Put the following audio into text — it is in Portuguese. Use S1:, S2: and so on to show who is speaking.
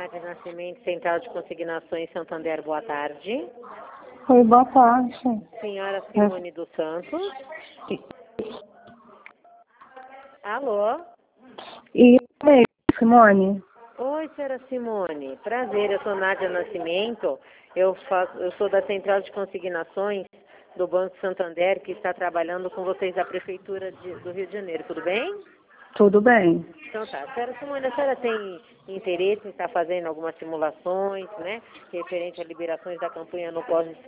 S1: Nádia Nascimento, Central de Consignações Santander, boa tarde.
S2: Oi, boa tarde.
S1: Senhora Simone dos Santos. Alô?
S2: E aí, Simone?
S1: Oi, senhora Simone. Prazer, eu sou Nádia Nascimento. Eu sou da Central de Consignações do Banco Santander, que está trabalhando com vocês da Prefeitura do Rio de Janeiro. Tudo bem?
S2: Tudo bem.
S1: Então tá. Senhora Simone, a senhora tem interesse em estar fazendo algumas simulações, né? Referente a liberações da campanha no pós